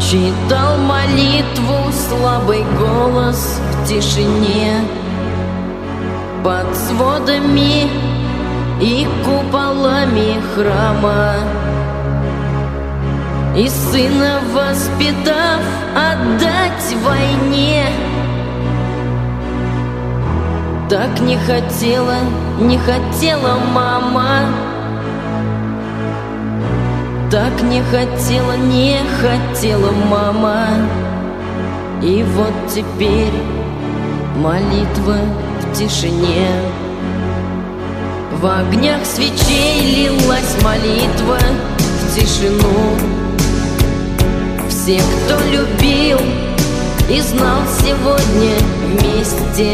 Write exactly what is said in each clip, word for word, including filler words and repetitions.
читал молитву слабый голос в тишине, под сводами и куполами храма. И сына воспитав отдать войне, так не хотела, не хотела мама. Так не хотела, не хотела мама. И вот теперь молитва в тишине. В огнях свечей лилась молитва в тишину. Все, кто любил и знал сегодня вместе,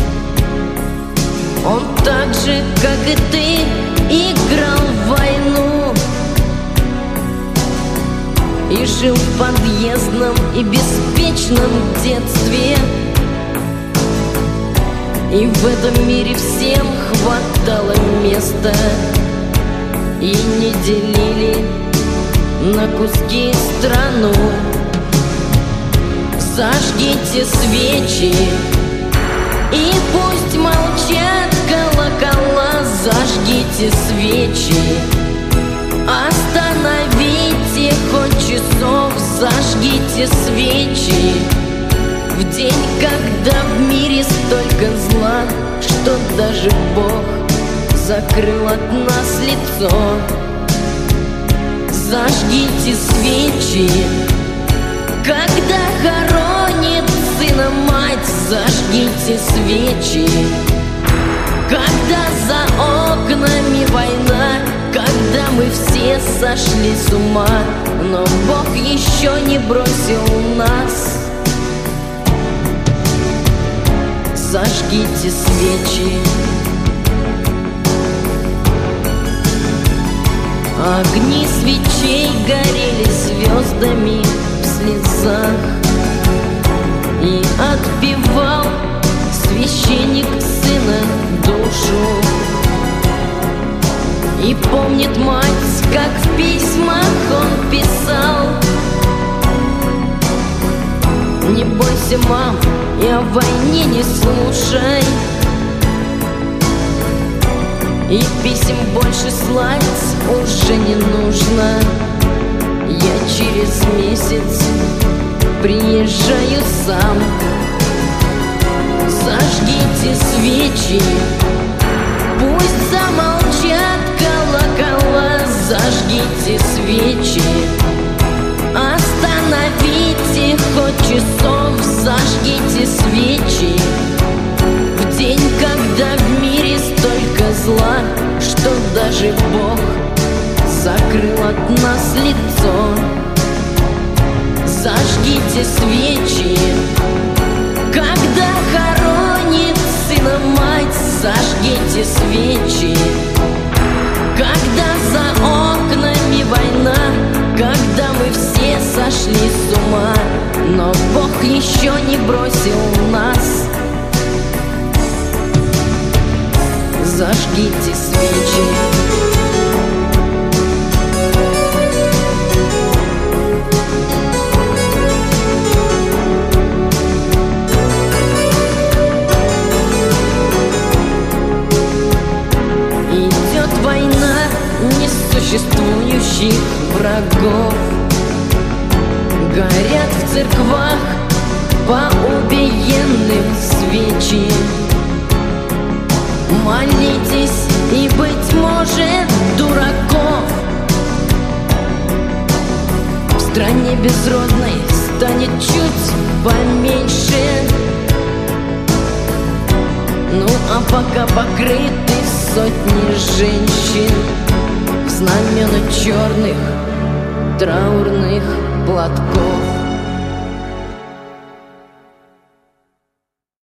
он так же, как и ты, играл в войну и жил в подъездном и беспечном детстве. И в этом мире всем хватало места, и не делили на куски страну. Зажгите свечи, и пусть молчат колокола. Зажгите свечи, остановите хоть часов. Зажгите свечи в день, когда в мире столько зла, что даже Бог закрыл от нас лицо. Зажгите свечи, когда хоронит сына мать. Зажгите свечи, когда за окнами война, когда мы все сошли с ума, но Бог еще не бросил нас. Зажгите свечи. Огни свечей горели звездами в слезах, и отпевал священник сына душу. И помнит мать, как в письмах он писал: не бойся, мам, и о войне не слушай, и писем больше слать уже не нужно. Я через месяц приезжаю сам. Зажгите свечи, пусть замолчат колокола. Зажгите свечи, остановите хоть часов. Зажгите свечи в день, когда в мире столько зла, что даже Бог закрыл от нас лицо. Зажгите свечи, когда хоронит сына мать. Зажгите свечи, когда за окнами война, когда мы все сошли с ума, но Бог еще не бросил нас. Зажгите свечи. Идет война несуществующих врагов. Горят в церквах по убиенным свечи. Молитесь, и, быть может, дураков в стране безродной станет чуть поменьше. Ну а пока покрыты сотни женщин в знамена черных траурных платков.